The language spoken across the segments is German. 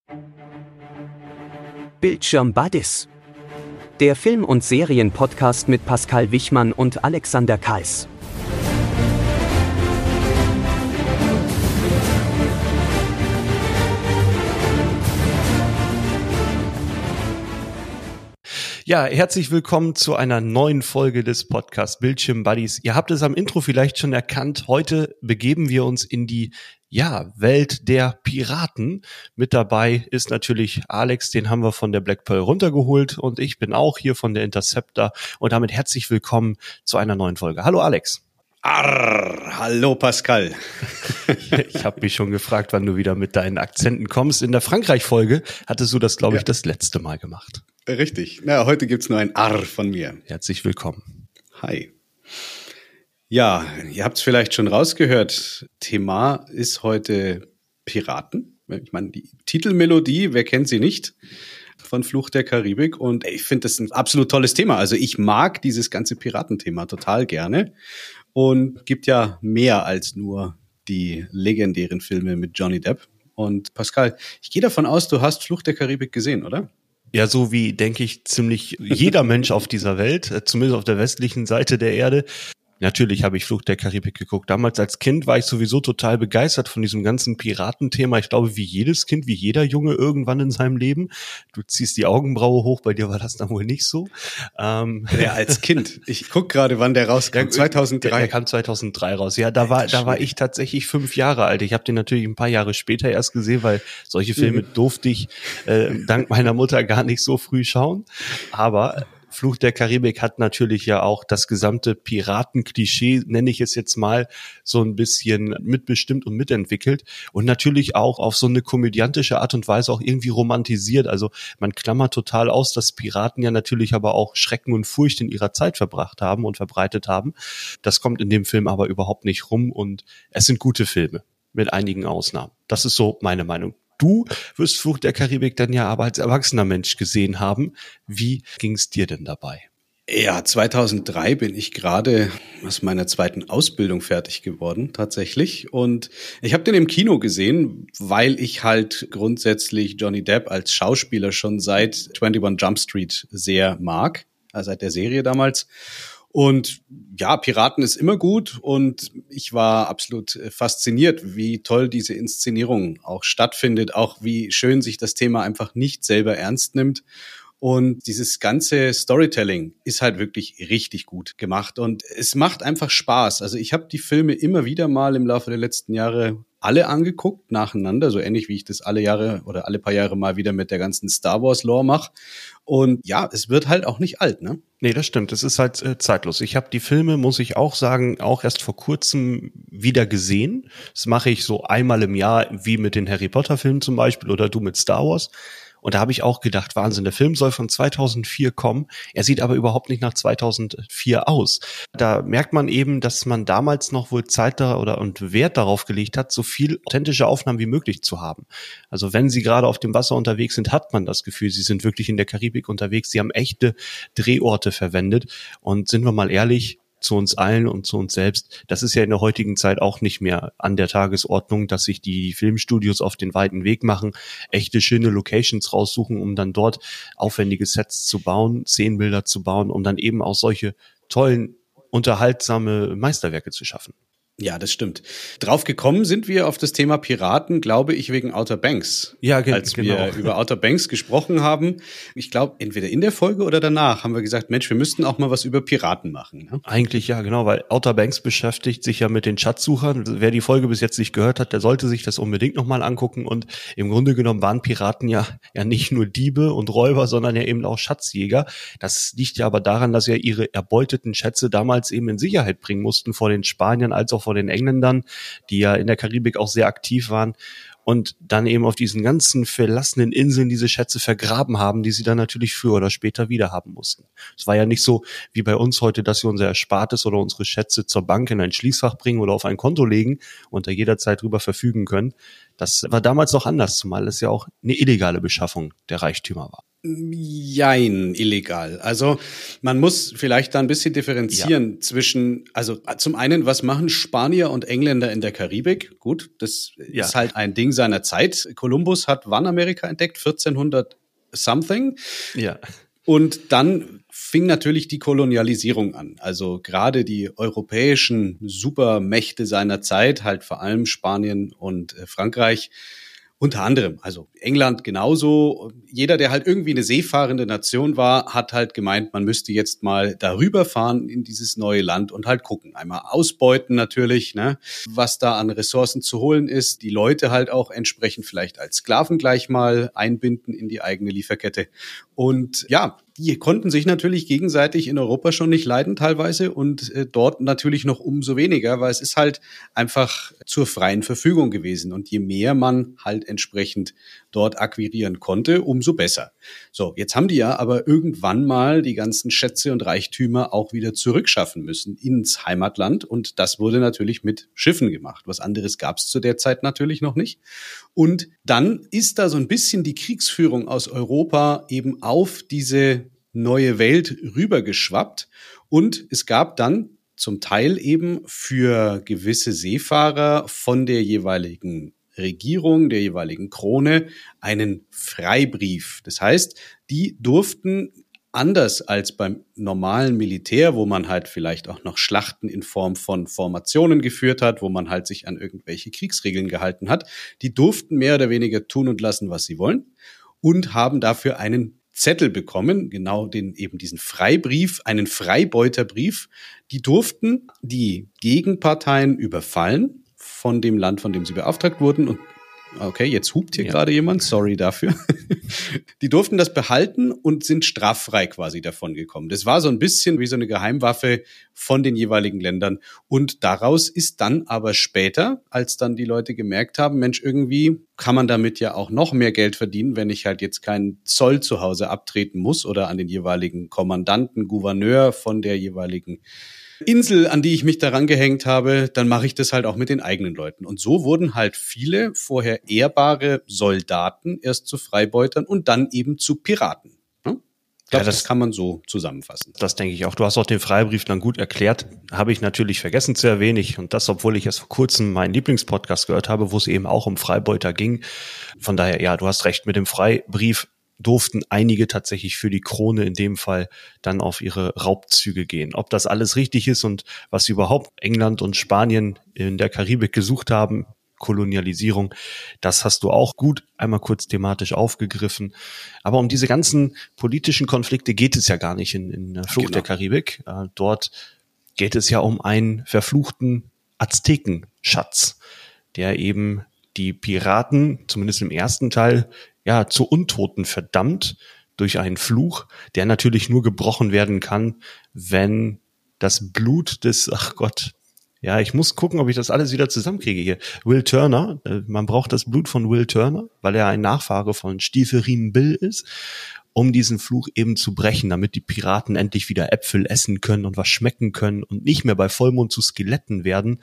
Bildschirm Buddies. Der Film- und Serien-Podcast mit Pascal Wichmann und Alexander Kais. Ja, herzlich willkommen zu einer neuen Folge des Podcasts Bildschirm Buddies. Ihr habt es am Intro vielleicht schon erkannt. Heute begeben wir uns in die Welt der Piraten. Mit dabei ist natürlich Alex, den haben wir von der Black Pearl runtergeholt, und ich bin auch hier von der Interceptor, und damit herzlich willkommen zu einer neuen Folge. Hallo Alex. Hallo Pascal. Ich habe mich schon gefragt, wann du wieder mit deinen Akzenten kommst. In der Frankreich-Folge hattest du das, glaube ich, das letzte Mal gemacht. Richtig. Na, heute gibt's nur ein Arr von mir. Herzlich willkommen. Hi. Ja, ihr habt's vielleicht schon rausgehört. Thema ist heute Piraten. Ich meine, die Titelmelodie, wer kennt sie nicht? Von Fluch der Karibik. Und ich finde das ein absolut tolles Thema. Also ich mag dieses ganze Piratenthema total gerne. Und gibt ja mehr als nur die legendären Filme mit Johnny Depp. Und Pascal, ich gehe davon aus, du hast Fluch der Karibik gesehen, oder? Ja, so wie, denke ich, ziemlich jeder Mensch auf dieser Welt, zumindest auf der westlichen Seite der Erde. Natürlich habe ich Fluch der Karibik geguckt. Damals als Kind war ich sowieso total begeistert von diesem ganzen Piratenthema. Ich glaube, wie jedes Kind, wie jeder Junge irgendwann in seinem Leben. Du ziehst die Augenbraue hoch, bei dir war das dann wohl nicht so. Ja, als Kind. Ich guck gerade, wann der rauskam. 2003. Der kam 2003 raus. Ja, da war ich tatsächlich 5 Jahre alt. Ich habe den natürlich ein paar Jahre später erst gesehen, weil solche Filme durfte ich dank meiner Mutter gar nicht so früh schauen. Aber Fluch der Karibik hat natürlich ja auch das gesamte Piratenklischee, nenne ich es jetzt mal, so ein bisschen mitbestimmt und mitentwickelt und natürlich auch auf so eine komödiantische Art und Weise auch irgendwie romantisiert. Also man klammert total aus, dass Piraten ja natürlich aber auch Schrecken und Furcht in ihrer Zeit verbracht haben und verbreitet haben. Das kommt in dem Film aber überhaupt nicht rum, und es sind gute Filme mit einigen Ausnahmen. Das ist so meine Meinung. Du wirst Fluch der Karibik dann ja aber als erwachsener Mensch gesehen haben. Wie ging es dir denn dabei? Ja, 2003 bin ich gerade aus meiner zweiten Ausbildung fertig geworden, tatsächlich. Und ich habe den im Kino gesehen, weil ich halt grundsätzlich Johnny Depp als Schauspieler schon seit 21 Jump Street sehr mag, also seit der Serie damals. Und ja, Piraten ist immer gut, und ich war absolut fasziniert, wie toll diese Inszenierung auch stattfindet, auch wie schön sich das Thema einfach nicht selber ernst nimmt. Und dieses ganze Storytelling ist halt wirklich richtig gut gemacht, und es macht einfach Spaß. Also ich habe die Filme immer wieder mal im Laufe der letzten Jahre alle angeguckt, nacheinander, so ähnlich wie ich das alle Jahre oder alle paar Jahre mal wieder mit der ganzen Star Wars Lore mache. Und ja, es wird halt auch nicht alt, ne? Nee, das stimmt. Es ist halt zeitlos. Ich habe die Filme, muss ich auch sagen, auch erst vor kurzem wieder gesehen. Das mache ich so einmal im Jahr, wie mit den Harry Potter Filmen zum Beispiel oder du mit Star Wars. Und da habe ich auch gedacht, Wahnsinn, der Film soll von 2004 kommen. Er sieht aber überhaupt nicht nach 2004 aus. Da merkt man eben, dass man damals noch wohl Zeit und Wert darauf gelegt hat, so viel authentische Aufnahmen wie möglich zu haben. Also wenn sie gerade auf dem Wasser unterwegs sind, hat man das Gefühl, sie sind wirklich in der Karibik unterwegs. Sie haben echte Drehorte verwendet. Und sind wir mal ehrlich, zu uns allen und zu uns selbst, das ist ja in der heutigen Zeit auch nicht mehr an der Tagesordnung, dass sich die Filmstudios auf den weiten Weg machen, echte schöne Locations raussuchen, um dann dort aufwendige Sets zu bauen, Szenenbilder zu bauen, um dann eben auch solche tollen, unterhaltsame Meisterwerke zu schaffen. Ja, das stimmt. Drauf gekommen sind wir auf das Thema Piraten, glaube ich, wegen Outer Banks. Ja, als wir über Outer Banks gesprochen haben. Ich glaube, entweder in der Folge oder danach haben wir gesagt, Mensch, wir müssten auch mal was über Piraten machen. Ne? Eigentlich ja, genau, weil Outer Banks beschäftigt sich ja mit den Schatzsuchern. Wer die Folge bis jetzt nicht gehört hat, der sollte sich das unbedingt nochmal angucken. Und im Grunde genommen waren Piraten ja nicht nur Diebe und Räuber, sondern ja eben auch Schatzjäger. Das liegt ja aber daran, dass ja ihre erbeuteten Schätze damals eben in Sicherheit bringen mussten vor den Spaniern als auch vor den Engländern, die ja in der Karibik auch sehr aktiv waren. Und dann eben auf diesen ganzen verlassenen Inseln diese Schätze vergraben haben, die sie dann natürlich früher oder später wieder haben mussten. Es war ja nicht so wie bei uns heute, dass wir unser Erspartes oder unsere Schätze zur Bank in ein Schließfach bringen oder auf ein Konto legen und da jederzeit drüber verfügen können. Das war damals noch anders, zumal es ja auch eine illegale Beschaffung der Reichtümer war. Jein, illegal. Also man muss vielleicht da ein bisschen differenzieren zwischen, also zum einen, was machen Spanier und Engländer in der Karibik? Gut, das ist halt ein Ding seiner Zeit. Kolumbus hat wann Amerika entdeckt? 1400 something? Ja. Und dann fing natürlich die Kolonialisierung an. Also gerade die europäischen Supermächte seiner Zeit, halt vor allem Spanien und Frankreich, unter anderem, also England genauso. Jeder, der halt irgendwie eine seefahrende Nation war, hat halt gemeint, man müsste jetzt mal darüber fahren in dieses neue Land und halt gucken. Einmal ausbeuten natürlich, ne, was da an Ressourcen zu holen ist. Die Leute halt auch entsprechend vielleicht als Sklaven gleich mal einbinden in die eigene Lieferkette. Und ja, die konnten sich natürlich gegenseitig in Europa schon nicht leiden teilweise und dort natürlich noch umso weniger, weil es ist halt einfach zur freien Verfügung gewesen. Und je mehr man halt entsprechend dort akquirieren konnte, umso besser. So, jetzt haben die ja aber irgendwann mal die ganzen Schätze und Reichtümer auch wieder zurückschaffen müssen ins Heimatland. Und das wurde natürlich mit Schiffen gemacht. Was anderes gab es zu der Zeit natürlich noch nicht. Und dann ist da so ein bisschen die Kriegsführung aus Europa eben auf diese neue Welt rübergeschwappt. Und es gab dann zum Teil eben für gewisse Seefahrer von der jeweiligen Regierung, der jeweiligen Krone, einen Freibrief. Das heißt, die durften anders als beim normalen Militär, wo man halt vielleicht auch noch Schlachten in Form von Formationen geführt hat, wo man halt sich an irgendwelche Kriegsregeln gehalten hat, die durften mehr oder weniger tun und lassen, was sie wollen und haben dafür einen Zettel bekommen, genau diesen Freibrief, einen Freibeuterbrief. Die durften die Gegenparteien überfallen von dem Land, von dem sie beauftragt wurden. Und okay, jetzt hupt hier gerade jemand, sorry dafür. Die durften das behalten und sind straffrei quasi davon gekommen. Das war so ein bisschen wie so eine Geheimwaffe von den jeweiligen Ländern. Und daraus ist dann aber später, als dann die Leute gemerkt haben, Mensch, irgendwie kann man damit ja auch noch mehr Geld verdienen, wenn ich halt jetzt keinen Zoll zu Hause abtreten muss oder an den jeweiligen Kommandanten, Gouverneur von der jeweiligen Insel, an die ich mich daran gehängt habe, dann mache ich das halt auch mit den eigenen Leuten. Und so wurden halt viele vorher ehrbare Soldaten erst zu Freibeutern und dann eben zu Piraten. Ich glaube, das kann man so zusammenfassen. Das denke ich auch. Du hast auch den Freibrief dann gut erklärt. Habe ich natürlich vergessen zu erwähnen. Und das, obwohl ich erst vor kurzem meinen Lieblingspodcast gehört habe, wo es eben auch um Freibeuter ging. Von daher, ja, du hast recht, mit dem Freibrief durften einige tatsächlich für die Krone in dem Fall dann auf ihre Raubzüge gehen. Ob das alles richtig ist und was überhaupt England und Spanien in der Karibik gesucht haben, Kolonialisierung, das hast du auch gut einmal kurz thematisch aufgegriffen. Aber um diese ganzen politischen Konflikte geht es ja gar nicht in der Flucht der Karibik. Dort geht es ja um einen verfluchten Aztekenschatz, der eben die Piraten, zumindest im ersten Teil, ja, zu Untoten verdammt durch einen Fluch, der natürlich nur gebrochen werden kann, wenn das Blut des, ach Gott, ja, ich muss gucken, ob ich das alles wieder zusammenkriege hier. Will Turner, man braucht das Blut von Will Turner, weil er ein Nachfahre von Stiefelriemen Bill ist, um diesen Fluch eben zu brechen, damit die Piraten endlich wieder Äpfel essen können und was schmecken können und nicht mehr bei Vollmond zu Skeletten werden,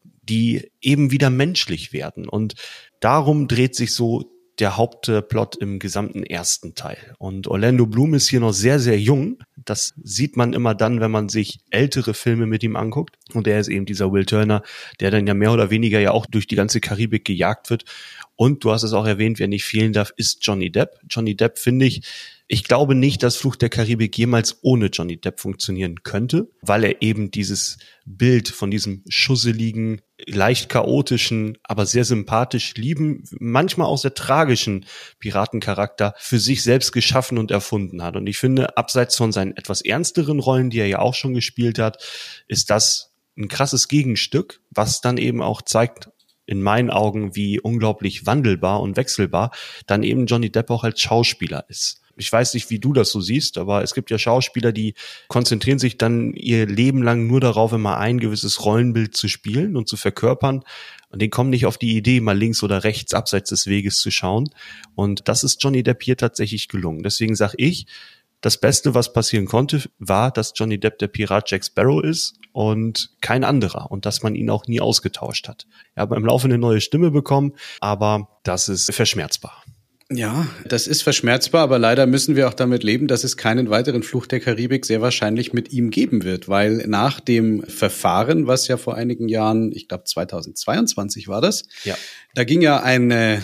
die eben wieder menschlich werden. Und darum dreht sich so der Hauptplot im gesamten ersten Teil. Und Orlando Bloom ist hier noch sehr, sehr jung. Das sieht man immer dann, wenn man sich ältere Filme mit ihm anguckt. Und er ist eben dieser Will Turner, der dann ja mehr oder weniger ja auch durch die ganze Karibik gejagt wird. Und du hast es auch erwähnt, wer nicht fehlen darf, ist Johnny Depp. Johnny Depp, finde ich glaube nicht, dass Fluch der Karibik jemals ohne Johnny Depp funktionieren könnte, weil er eben dieses Bild von diesem schusseligen, leicht chaotischen, aber sehr sympathisch lieben, manchmal auch sehr tragischen Piratencharakter für sich selbst geschaffen und erfunden hat. Und ich finde, abseits von seinen etwas ernsteren Rollen, die er ja auch schon gespielt hat, ist das ein krasses Gegenstück, was dann eben auch zeigt, in meinen Augen, wie unglaublich wandelbar und wechselbar dann eben Johnny Depp auch als Schauspieler ist. Ich weiß nicht, wie du das so siehst, aber es gibt ja Schauspieler, die konzentrieren sich dann ihr Leben lang nur darauf, immer ein gewisses Rollenbild zu spielen und zu verkörpern. Und denen kommen nicht auf die Idee, mal links oder rechts abseits des Weges zu schauen. Und das ist Johnny Depp hier tatsächlich gelungen. Deswegen sage ich, Das Beste, was passieren konnte, war, dass Johnny Depp der Pirat Jack Sparrow ist und kein anderer und dass man ihn auch nie ausgetauscht hat. Er hat im Laufe eine neue Stimme bekommen, aber das ist verschmerzbar. Ja, das ist verschmerzbar, aber leider müssen wir auch damit leben, dass es keinen weiteren Fluch der Karibik sehr wahrscheinlich mit ihm geben wird, weil nach dem Verfahren, was ja vor einigen Jahren, ich glaube 2022 war das, ja. Da ging ja ein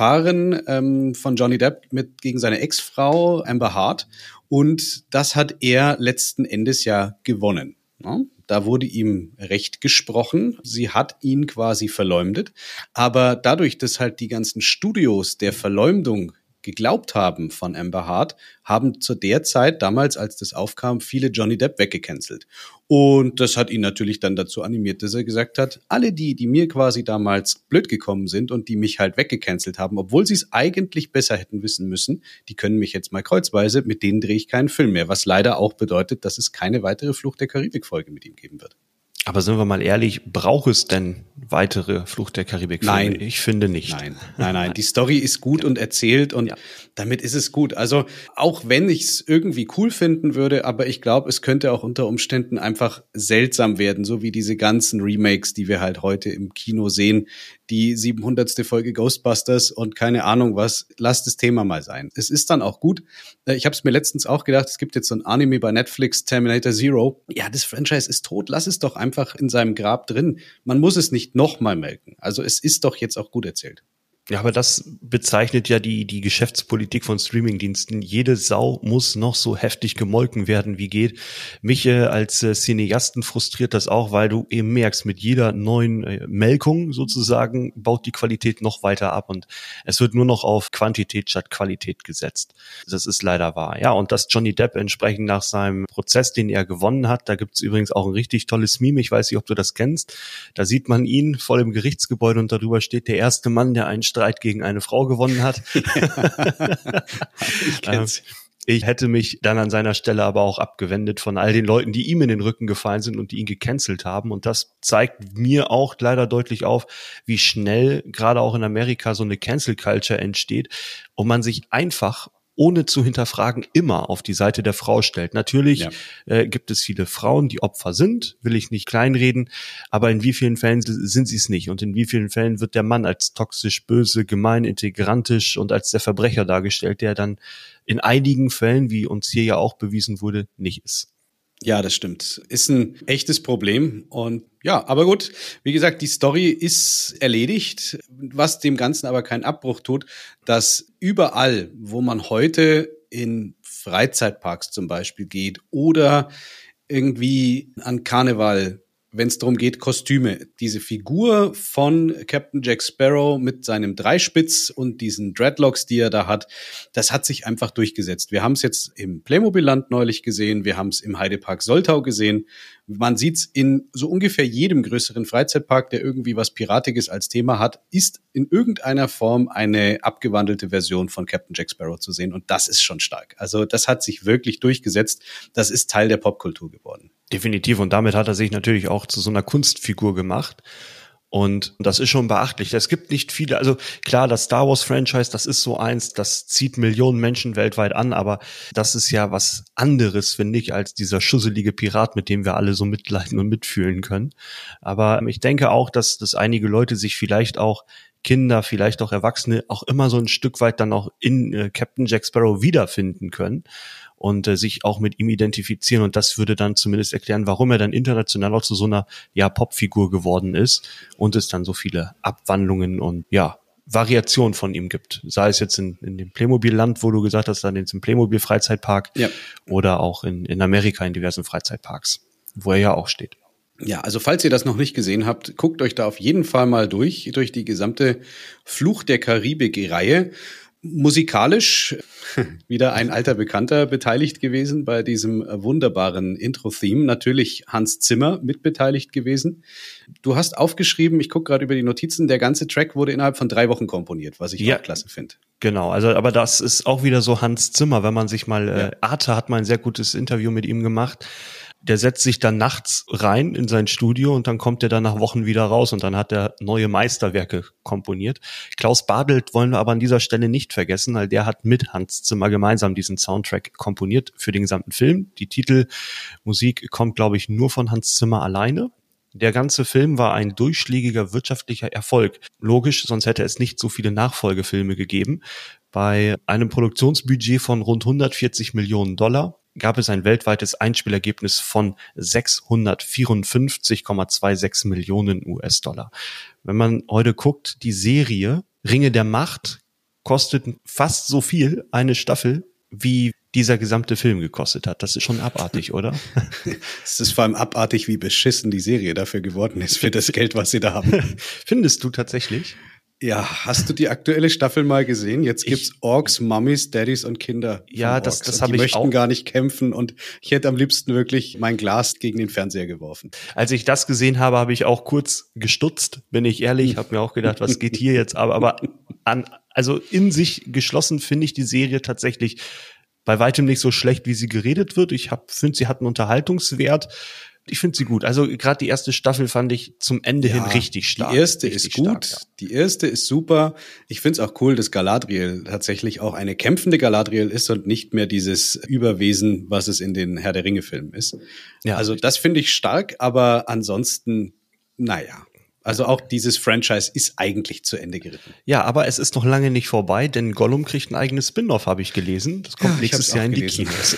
Verfahren von Johnny Depp gegen seine Ex-Frau Amber Heard und das hat er letzten Endes ja gewonnen. Ja? Da wurde ihm Recht gesprochen. Sie hat ihn quasi verleumdet. Aber dadurch, dass halt die ganzen Studios der Verleumdung geglaubt haben von Amber Heard, haben zu der Zeit, damals als das aufkam, viele Johnny Depp weggecancelt. Und das hat ihn natürlich dann dazu animiert, dass er gesagt hat, alle die mir quasi damals blöd gekommen sind und die mich halt weggecancelt haben, obwohl sie es eigentlich besser hätten wissen müssen, die können mich jetzt mal kreuzweise, mit denen drehe ich keinen Film mehr. Was leider auch bedeutet, dass es keine weitere Fluch der Karibik-Folge mit ihm geben wird. Aber sind wir mal ehrlich, braucht es denn weitere Fluch der Karibik-Filme? Nein. Ich finde nicht. Nein. Die Story ist gut und erzählt und damit ist es gut. Also auch wenn ich es irgendwie cool finden würde, aber ich glaube, es könnte auch unter Umständen einfach seltsam werden, so wie diese ganzen Remakes, die wir halt heute im Kino sehen, die 700. Folge Ghostbusters und keine Ahnung was. Lasst das Thema mal sein. Es ist dann auch gut. Ich habe es mir letztens auch gedacht, es gibt jetzt so ein Anime bei Netflix, Terminator Zero. Ja, das Franchise ist tot. Lass es doch einfach in seinem Grab drin. Man muss es nicht nochmal melken. Also es ist doch jetzt auch gut erzählt. Ja, aber das bezeichnet ja die Geschäftspolitik von Streamingdiensten. Jede Sau muss noch so heftig gemolken werden, wie geht. Mich als Cineasten frustriert das auch, weil du eben merkst, mit jeder neuen Melkung sozusagen baut die Qualität noch weiter ab und es wird nur noch auf Quantität statt Qualität gesetzt. Das ist leider wahr. Ja, und dass Johnny Depp entsprechend nach seinem Prozess, den er gewonnen hat, da gibt's übrigens auch ein richtig tolles Meme, ich weiß nicht, ob du das kennst, da sieht man ihn vor dem Gerichtsgebäude und darüber steht der erste Mann, der einen Streit gegen eine Frau gewonnen hat. Ich kenn's. Ich hätte mich dann an seiner Stelle aber auch abgewendet von all den Leuten, die ihm in den Rücken gefallen sind und die ihn gecancelt haben. Und das zeigt mir auch leider deutlich auf, wie schnell gerade auch in Amerika so eine Cancel Culture entsteht und man sich einfach ohne zu hinterfragen, immer auf die Seite der Frau stellt. Natürlich gibt es viele Frauen, die Opfer sind, will ich nicht kleinreden, aber in wie vielen Fällen sind sie es nicht? Und in wie vielen Fällen wird der Mann als toxisch, böse, gemein, integrantisch und als der Verbrecher dargestellt, der dann in einigen Fällen, wie uns hier ja auch bewiesen wurde, nicht ist? Ja, das stimmt. Ist ein echtes Problem. Und ja, aber gut, wie gesagt, die Story ist erledigt, was dem Ganzen aber keinen Abbruch tut, dass überall, wo man heute in Freizeitparks zum Beispiel geht oder irgendwie an Karneval, wenn es darum geht, Kostüme. Diese Figur von Captain Jack Sparrow mit seinem Dreispitz und diesen Dreadlocks, die er da hat, das hat sich einfach durchgesetzt. Wir haben es jetzt im Playmobil-Land neulich gesehen, wir haben es im Heidepark Soltau gesehen. Man sieht es in so ungefähr jedem größeren Freizeitpark, der irgendwie was Piratiges als Thema hat, ist in irgendeiner Form eine abgewandelte Version von Captain Jack Sparrow zu sehen. Und das ist schon stark. Also das hat sich wirklich durchgesetzt. Das ist Teil der Popkultur geworden. Definitiv. Und damit hat er sich natürlich auch zu so einer Kunstfigur gemacht. Und das ist schon beachtlich. Es gibt nicht viele, also klar, das Star Wars Franchise, das ist so eins, das zieht Millionen Menschen weltweit an, aber das ist ja was anderes, finde ich, als dieser schusselige Pirat, mit dem wir alle so mitleiden und mitfühlen können. Aber ich denke auch, dass einige Leute sich vielleicht auch Kinder, vielleicht auch Erwachsene auch immer so ein Stück weit dann auch in Captain Jack Sparrow wiederfinden können und sich auch mit ihm identifizieren. Und das würde dann zumindest erklären, warum er dann international auch zu so einer Popfigur geworden ist und es dann so viele Abwandlungen und Variationen von ihm gibt. Sei es jetzt in dem Playmobil-Land, wo du gesagt hast, dann jetzt im Playmobil-Freizeitpark oder auch in Amerika in diversen Freizeitparks, wo er ja auch steht. Ja, also falls ihr das noch nicht gesehen habt, guckt euch da auf jeden Fall mal durch die gesamte Fluch der Karibik-Reihe. Musikalisch wieder ein alter Bekannter beteiligt gewesen bei diesem wunderbaren Intro-Theme. Natürlich Hans Zimmer mitbeteiligt gewesen. Du hast aufgeschrieben, ich gucke gerade über die Notizen, der ganze Track wurde innerhalb von 3 Wochen komponiert, was ich auch klasse finde. Genau, also aber das ist auch wieder so Hans Zimmer, wenn man sich mal, Arte hat mal ein sehr gutes Interview mit ihm gemacht. der setzt sich dann nachts rein in sein Studio und dann kommt er dann nach Wochen wieder raus und dann hat er neue Meisterwerke komponiert. Klaus Badelt wollen wir aber an dieser Stelle nicht vergessen, weil der hat mit Hans Zimmer gemeinsam diesen Soundtrack komponiert für den gesamten Film. Die Titelmusik kommt, glaube ich, nur von Hans Zimmer alleine. Der ganze Film war ein durchschlägiger wirtschaftlicher Erfolg. Logisch, sonst hätte es nicht so viele Nachfolgefilme gegeben. Bei einem Produktionsbudget von rund 140 Millionen Dollar gab es ein weltweites Einspielergebnis von 654,26 Millionen US-Dollar. Wenn man heute guckt, die Serie Ringe der Macht kostet fast so viel, eine Staffel, wie dieser gesamte Film gekostet hat. Das ist schon abartig, oder? Es ist vor allem abartig, wie beschissen die Serie dafür geworden ist, für das Geld, was sie da haben. Findest du tatsächlich? Ja, hast du die aktuelle Staffel mal gesehen? Jetzt gibt's Orks, Mummies, Daddies und Kinder. Ja, das habe ich auch. Die möchten gar nicht kämpfen und ich hätte am liebsten wirklich mein Glas gegen den Fernseher geworfen. Als ich das gesehen habe, habe ich auch kurz gestutzt, bin ich ehrlich, habe mir auch gedacht, was geht hier jetzt? Aber also in sich geschlossen finde ich die Serie tatsächlich bei weitem nicht so schlecht, wie sie geredet wird. Ich finde, sie hat einen Unterhaltungswert. Ich finde sie gut. Also gerade die erste Staffel fand ich zum Ende hin richtig stark. Die erste ist gut, stark, ja. Die erste ist super. Ich finde es auch cool, dass Galadriel tatsächlich auch eine kämpfende Galadriel ist und nicht mehr dieses Überwesen, was es in den Herr der Ringe-Filmen ist. Ja, also das finde ich stark, aber ansonsten, naja. Also auch dieses Franchise ist eigentlich zu Ende geritten. Ja, aber es ist noch lange nicht vorbei, denn Gollum kriegt ein eigenes Spin-off, habe ich gelesen. Das kommt nächstes Jahr in die Kinos.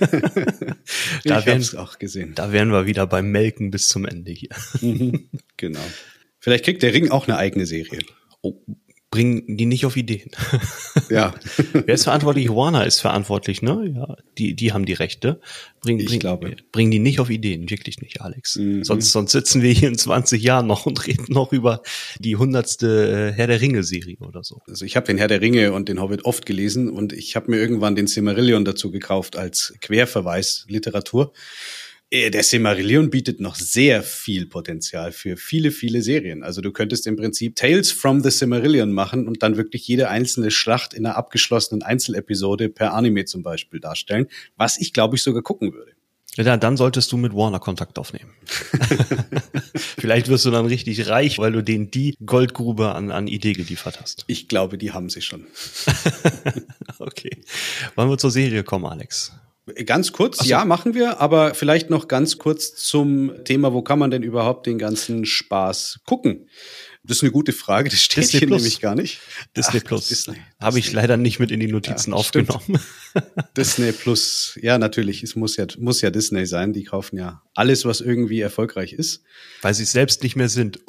Ich habe es auch gesehen. Da wären wir wieder beim Melken bis zum Ende hier. Genau. Vielleicht kriegt der Ring auch eine eigene Serie. Oh, bringen die nicht auf Ideen. Ja. Wer ist verantwortlich? Warner ist verantwortlich, ne? Ja, die haben die Rechte. Bringen die nicht auf Ideen, wirklich nicht, Alex. Sonst sitzen wir hier in 20 Jahren noch und reden noch über die 100. Herr der Ringe-Serie oder so. Also ich habe den Herr der Ringe und den Hobbit oft gelesen und ich habe mir irgendwann den Silmarillion dazu gekauft als Querverweis Literatur. Der Silmarillion bietet noch sehr viel Potenzial für viele, viele Serien. Also du könntest im Prinzip Tales from the Silmarillion machen und dann wirklich jede einzelne Schlacht in einer abgeschlossenen Einzelepisode per Anime zum Beispiel darstellen, was ich, glaube ich, sogar gucken würde. Ja, dann solltest du mit Warner Kontakt aufnehmen. Vielleicht wirst du dann richtig reich, weil du denen die Goldgrube an Idee geliefert hast. Ich glaube, die haben sie schon. Okay. Wollen wir zur Serie kommen, Alex? Ganz kurz, ja, machen wir, aber vielleicht noch ganz kurz zum Thema, wo kann man denn überhaupt den ganzen Spaß gucken? Das ist eine gute Frage, das steht Disney hier Plus. Nämlich gar nicht. Disney Plus. Habe ich leider nicht mit in die Notizen aufgenommen. Disney Plus, ja natürlich, es muss ja Disney sein, die kaufen ja alles, was irgendwie erfolgreich ist. Weil sie es selbst nicht mehr sind.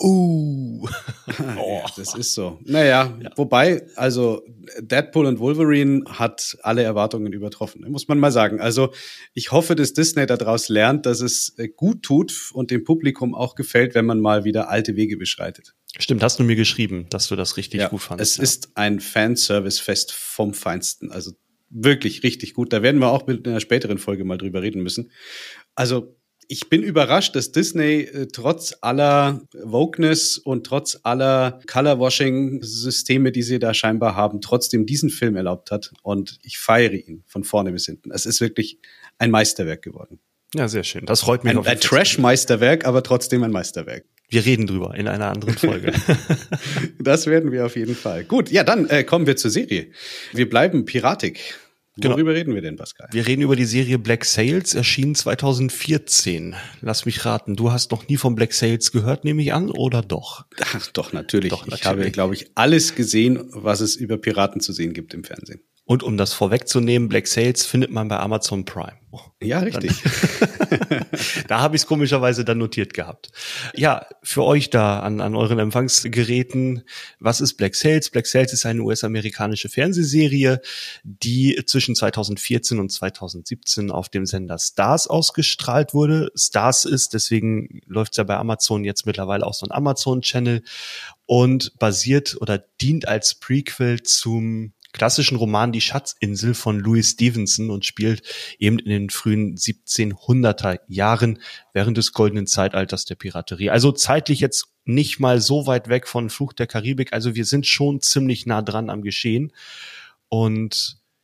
Ja, das ist so. Naja, wobei, also Deadpool und Wolverine hat alle Erwartungen übertroffen, muss man mal sagen. Also ich hoffe, dass Disney daraus lernt, dass es gut tut und dem Publikum auch gefällt, wenn man mal wieder alte Wege beschreitet. Stimmt, hast du mir geschrieben, dass du das richtig gut fandest. Es ist ein Fanservice-Fest vom Feinsten. Also wirklich richtig gut. Da werden wir auch in einer späteren Folge mal drüber reden müssen. Also ich bin überrascht, dass Disney trotz aller Wokeness und trotz aller Colorwashing-Systeme, die sie da scheinbar haben, trotzdem diesen Film erlaubt hat. Und ich feiere ihn von vorne bis hinten. Es ist wirklich ein Meisterwerk geworden. Ja, sehr schön. Das freut mich. Ein Trash-Meisterwerk, aber trotzdem ein Meisterwerk. Wir reden drüber in einer anderen Folge. Das werden wir auf jeden Fall. Gut, ja, dann kommen wir zur Serie. Wir bleiben piratig. Worüber reden wir denn, Pascal? Wir reden über die Serie Black Sails, erschien 2014. Lass mich raten, du hast noch nie von Black Sails gehört, nehme ich an, oder doch? Ach, doch, natürlich. Ich habe, glaube ich, alles gesehen, was es über Piraten zu sehen gibt im Fernsehen. Und um das vorwegzunehmen, Black Sails findet man bei Amazon Prime. Oh, ja, richtig. Da habe ich es komischerweise dann notiert gehabt. Ja, für euch da an euren Empfangsgeräten, was ist Black Sails? Black Sails ist eine US-amerikanische Fernsehserie, die zwischen 2014 und 2017 auf dem Sender Starz ausgestrahlt wurde. Starz ist, deswegen läuft es ja bei Amazon jetzt mittlerweile auch so ein Amazon-Channel und basiert oder dient als Prequel zum klassischen Roman Die Schatzinsel von Louis Stevenson und spielt eben in den frühen 1700er Jahren während des goldenen Zeitalters der Piraterie. Also zeitlich jetzt nicht mal so weit weg von Fluch der Karibik. Also wir sind schon ziemlich nah dran am Geschehen. Und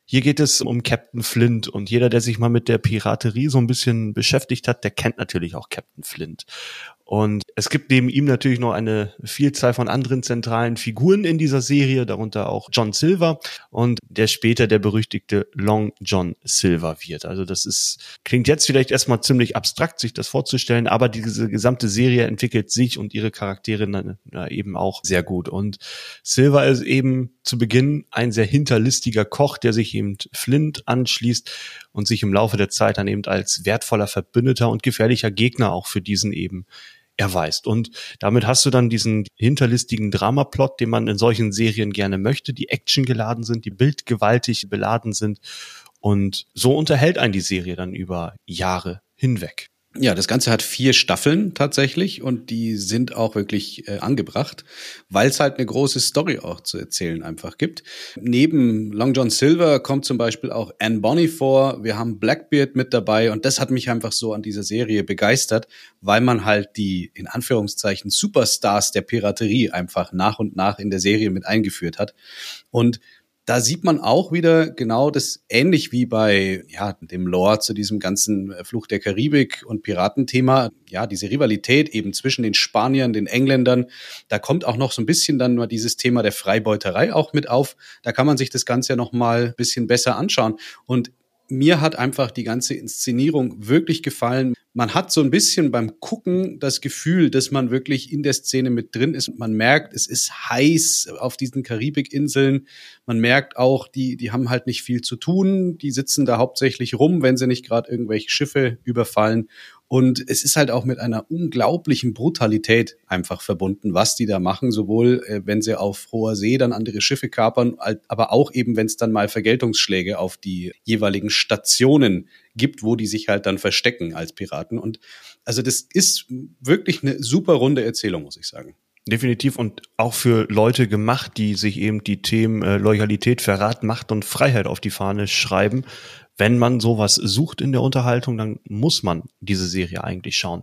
Hier geht es um Captain Flint und jeder, der sich mal mit der Piraterie so ein bisschen beschäftigt hat, der kennt natürlich auch Captain Flint. Und es gibt neben ihm natürlich noch eine Vielzahl von anderen zentralen Figuren in dieser Serie, darunter auch John Silver und der später der berüchtigte Long John Silver wird. Also klingt jetzt vielleicht erstmal ziemlich abstrakt, sich das vorzustellen, aber diese gesamte Serie entwickelt sich und ihre Charaktere dann eben auch sehr gut. Und Silver ist eben zu Beginn ein sehr hinterlistiger Koch, der sich eben Flint anschließt und sich im Laufe der Zeit dann eben als wertvoller Verbündeter und gefährlicher Gegner auch für diesen eben erweist. Und damit hast du dann diesen hinterlistigen Dramaplot, den man in solchen Serien gerne möchte, die actiongeladen sind, die bildgewaltig beladen sind. Und so unterhält einen die Serie dann über Jahre hinweg. Ja, das Ganze hat 4 Staffeln tatsächlich und die sind auch wirklich angebracht, weil es halt eine große Story auch zu erzählen einfach gibt. Neben Long John Silver kommt zum Beispiel auch Anne Bonny vor, wir haben Blackbeard mit dabei und das hat mich einfach so an dieser Serie begeistert, weil man halt die, in Anführungszeichen, Superstars der Piraterie einfach nach und nach in der Serie mit eingeführt hat. Und da sieht man auch wieder genau das, ähnlich wie bei dem Lore zu diesem ganzen Fluch der Karibik und Piratenthema, diese Rivalität eben zwischen den Spaniern, den Engländern. Da kommt auch noch so ein bisschen dann mal dieses Thema der Freibeuterei auch mit auf. Da kann man sich das Ganze ja noch mal ein bisschen besser anschauen. Und mir hat einfach die ganze Inszenierung wirklich gefallen. Man hat so ein bisschen beim Gucken das Gefühl, dass man wirklich in der Szene mit drin ist. Man merkt, es ist heiß auf diesen Karibikinseln. Man merkt auch, die haben halt nicht viel zu tun. Die sitzen da hauptsächlich rum, wenn sie nicht gerade irgendwelche Schiffe überfallen. Und es ist halt auch mit einer unglaublichen Brutalität einfach verbunden, was die da machen, sowohl wenn sie auf hoher See dann andere Schiffe kapern, aber auch eben, wenn es dann mal Vergeltungsschläge auf die jeweiligen Stationen gibt, wo die sich halt dann verstecken als Piraten. Und also das ist wirklich eine super runde Erzählung, muss ich sagen. Definitiv und auch für Leute gemacht, die sich eben die Themen Loyalität, Verrat, Macht und Freiheit auf die Fahne schreiben. Wenn man sowas sucht in der Unterhaltung, dann muss man diese Serie eigentlich schauen.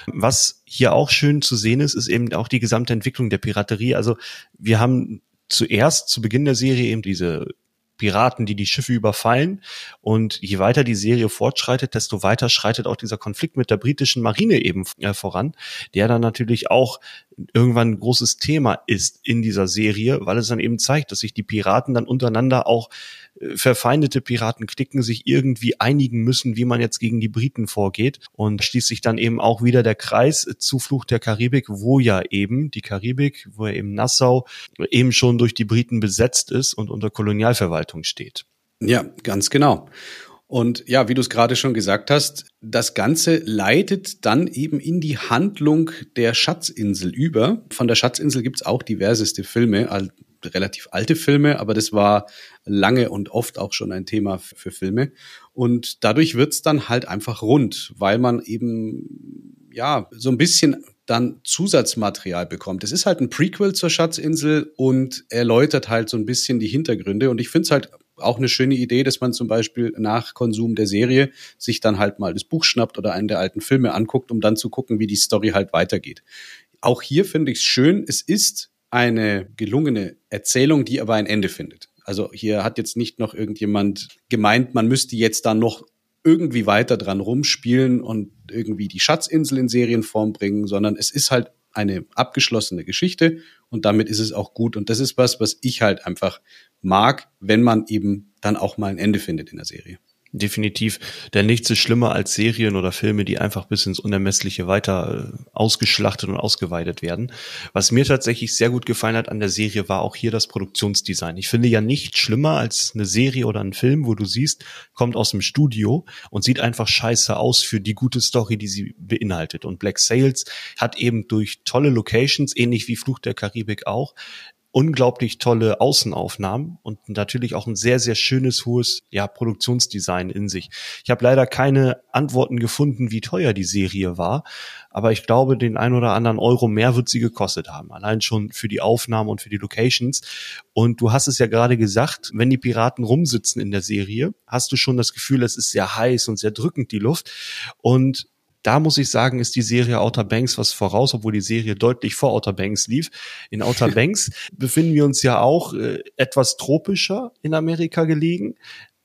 Was hier auch schön zu sehen ist, ist eben auch die gesamte Entwicklung der Piraterie. Also wir haben zuerst zu Beginn der Serie eben diese Piraten, die Schiffe überfallen. Und je weiter die Serie fortschreitet, desto weiter schreitet auch dieser Konflikt mit der britischen Marine eben voran, der dann natürlich auch irgendwann ein großes Thema ist in dieser Serie, weil es dann eben zeigt, dass sich die Piraten dann untereinander auch verfeindete Piratenklicken sich irgendwie einigen müssen, wie man jetzt gegen die Briten vorgeht. Und schließt sich dann eben auch wieder der Kreis zu Fluch der Karibik, wo ja eben die Karibik, wo ja eben Nassau eben schon durch die Briten besetzt ist und unter Kolonialverwaltung steht. Ja, ganz genau. Und ja, wie du es gerade schon gesagt hast, das Ganze leitet dann eben in die Handlung der Schatzinsel über. Von der Schatzinsel gibt's auch diverseste Filme, relativ alte Filme, aber das war lange und oft auch schon ein Thema für Filme. Und dadurch wird's dann halt einfach rund, weil man eben so ein bisschen dann Zusatzmaterial bekommt. Es ist halt ein Prequel zur Schatzinsel und erläutert halt so ein bisschen die Hintergründe. Und ich finde es halt auch eine schöne Idee, dass man zum Beispiel nach Konsum der Serie sich dann halt mal das Buch schnappt oder einen der alten Filme anguckt, um dann zu gucken, wie die Story halt weitergeht. Auch hier finde ich es schön, es ist eine gelungene Erzählung, die aber ein Ende findet. Also hier hat jetzt nicht noch irgendjemand gemeint, man müsste jetzt dann noch irgendwie weiter dran rumspielen und irgendwie die Schatzinsel in Serienform bringen, sondern es ist halt eine abgeschlossene Geschichte und damit ist es auch gut. Und das ist was ich halt einfach mag, wenn man eben dann auch mal ein Ende findet in der Serie. Definitiv, denn nichts ist schlimmer als Serien oder Filme, die einfach bis ins Unermessliche weiter ausgeschlachtet und ausgeweitet werden. Was mir tatsächlich sehr gut gefallen hat an der Serie, war auch hier das Produktionsdesign. Ich finde ja nichts schlimmer als eine Serie oder ein Film, wo du siehst, kommt aus dem Studio und sieht einfach scheiße aus für die gute Story, die sie beinhaltet. Und Black Sails hat eben durch tolle Locations, ähnlich wie Fluch der Karibik auch, unglaublich tolle Außenaufnahmen und natürlich auch ein sehr, sehr schönes, hohes Produktionsdesign in sich. Ich habe leider keine Antworten gefunden, wie teuer die Serie war, aber ich glaube, den ein oder anderen Euro mehr wird sie gekostet haben. Allein schon für die Aufnahmen und für die Locations. Und du hast es ja gerade gesagt, wenn die Piraten rumsitzen in der Serie, hast du schon das Gefühl, es ist sehr heiß und sehr drückend, die Luft. Und da muss ich sagen, ist die Serie Outer Banks was voraus, obwohl die Serie deutlich vor Outer Banks lief. In Outer Banks befinden wir uns ja auch etwas tropischer in Amerika gelegen.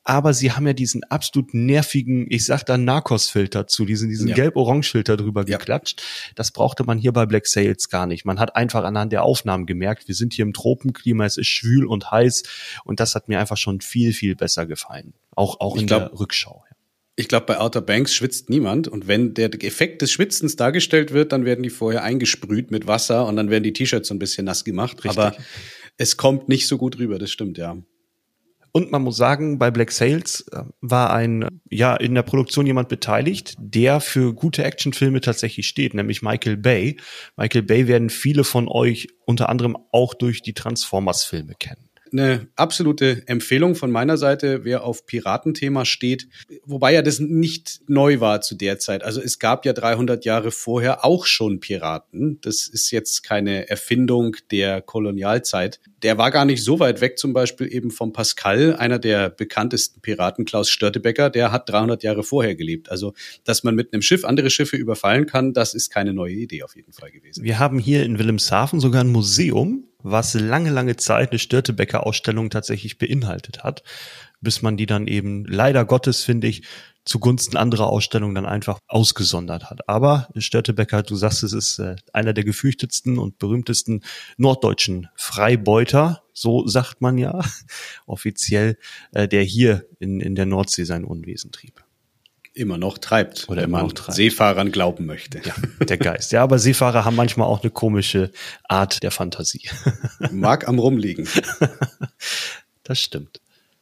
aber sie haben ja diesen absolut nervigen, ich sag da Narcos-Filter zu, diesen Gelb-Orange-Filter drüber geklatscht. Das brauchte man hier bei Black Sails gar nicht. Man hat einfach anhand der Aufnahmen gemerkt, wir sind hier im Tropenklima, es ist schwül und heiß und das hat mir einfach schon viel, viel besser gefallen. Auch in der Rückschau. Ich glaube, bei Outer Banks schwitzt niemand und wenn der Effekt des Schwitzens dargestellt wird, dann werden die vorher eingesprüht mit Wasser und dann werden die T-Shirts so ein bisschen nass gemacht. Richtig. Aber es kommt nicht so gut rüber, das stimmt, ja. Und man muss sagen, bei Black Sails war in der Produktion jemand beteiligt, der für gute Actionfilme tatsächlich steht, nämlich Michael Bay. Michael Bay werden viele von euch unter anderem auch durch die Transformers-Filme kennen. Eine absolute Empfehlung von meiner Seite, wer auf Piratenthema steht, wobei ja das nicht neu war zu der Zeit. Also es gab ja 300 Jahre vorher auch schon Piraten. Das ist jetzt keine Erfindung der Kolonialzeit. Der war gar nicht so weit weg, zum Beispiel eben vom Pascal, einer der bekanntesten Piraten, Klaus Störtebeker, der hat 300 Jahre vorher gelebt. Also, dass man mit einem Schiff andere Schiffe überfallen kann, das ist keine neue Idee auf jeden Fall gewesen. Wir haben hier in Wilhelmshaven sogar ein Museum, was lange, lange Zeit eine Störtebeker-Ausstellung tatsächlich beinhaltet hat, bis man die dann eben leider Gottes, finde ich, zugunsten anderer Ausstellungen dann einfach ausgesondert hat. Aber Störtebeker, du sagst, es ist einer der gefürchtetsten und berühmtesten norddeutschen Freibeuter, so sagt man ja offiziell, der hier in der Nordsee sein Unwesen trieb. Immer noch treibt, oder wenn man Seefahrern glauben möchte. Ja, der Geist. Ja, aber Seefahrer haben manchmal auch eine komische Art der Fantasie. Mag am Rumliegen. Das stimmt.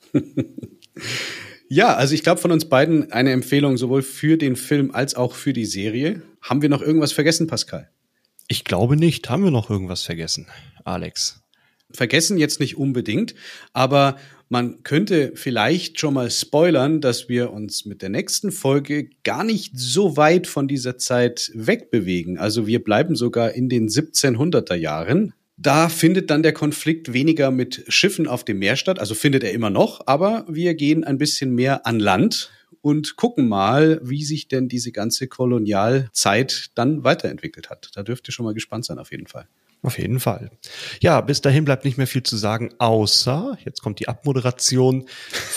Ja, also ich glaube von uns beiden eine Empfehlung sowohl für den Film als auch für die Serie. Haben wir noch irgendwas vergessen, Pascal? Ich glaube nicht. Haben wir noch irgendwas vergessen, Alex? Vergessen jetzt nicht unbedingt, aber man könnte vielleicht schon mal spoilern, dass wir uns mit der nächsten Folge gar nicht so weit von dieser Zeit wegbewegen. Also wir bleiben sogar in den 1700er Jahren. Da findet dann der Konflikt weniger mit Schiffen auf dem Meer statt, also findet er immer noch, aber wir gehen ein bisschen mehr an Land und gucken mal, wie sich denn diese ganze Kolonialzeit dann weiterentwickelt hat. Da dürft ihr schon mal gespannt sein, auf jeden Fall. Auf jeden Fall. Ja, bis dahin bleibt nicht mehr viel zu sagen, außer, jetzt kommt die Abmoderation.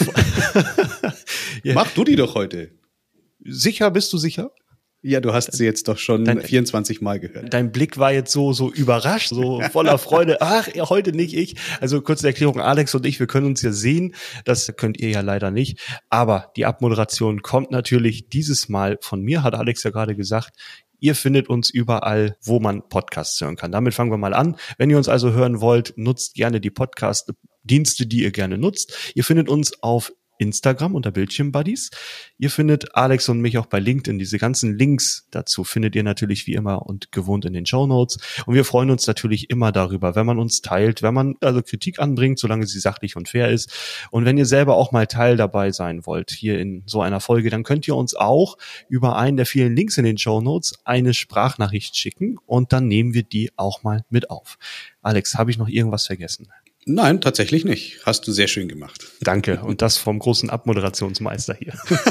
Mach du die doch heute. Sicher, bist du sicher? Ja, du hast sie jetzt doch schon 24 Mal gehört. Dein Blick war jetzt so überrascht, so voller Freude. Ach, heute nicht ich. Also kurze Erklärung, Alex und ich, wir können uns ja sehen. Das könnt ihr ja leider nicht. Aber die Abmoderation kommt natürlich dieses Mal von mir, hat Alex ja gerade gesagt. Ihr findet uns überall, wo man Podcasts hören kann. Damit fangen wir mal an. Wenn ihr uns also hören wollt, nutzt gerne die Podcast-Dienste, die ihr gerne nutzt. Ihr findet uns auf Instagram unter Bildschirmbuddies. Ihr findet Alex und mich auch bei LinkedIn. Diese ganzen Links dazu findet ihr natürlich wie immer und gewohnt in den Shownotes. Und wir freuen uns natürlich immer darüber, wenn man uns teilt, wenn man also Kritik anbringt, solange sie sachlich und fair ist. Und wenn ihr selber auch mal Teil dabei sein wollt, hier in so einer Folge, dann könnt ihr uns auch über einen der vielen Links in den Shownotes eine Sprachnachricht schicken und dann nehmen wir die auch mal mit auf. Alex, habe ich noch irgendwas vergessen? Nein, tatsächlich nicht. Hast du sehr schön gemacht. Danke. Und das vom großen Abmoderationsmeister hier.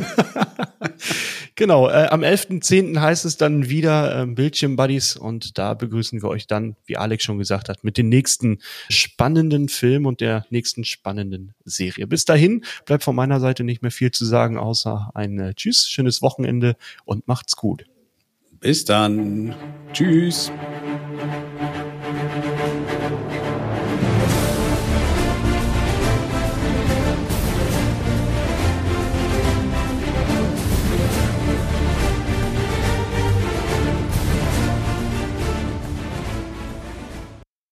Genau, am 11.10. heißt es dann wieder Bildschirm-Buddies und da begrüßen wir euch dann, wie Alex schon gesagt hat, mit dem nächsten spannenden Film und der nächsten spannenden Serie. Bis dahin bleibt von meiner Seite nicht mehr viel zu sagen, außer ein Tschüss, schönes Wochenende und macht's gut. Bis dann. Tschüss.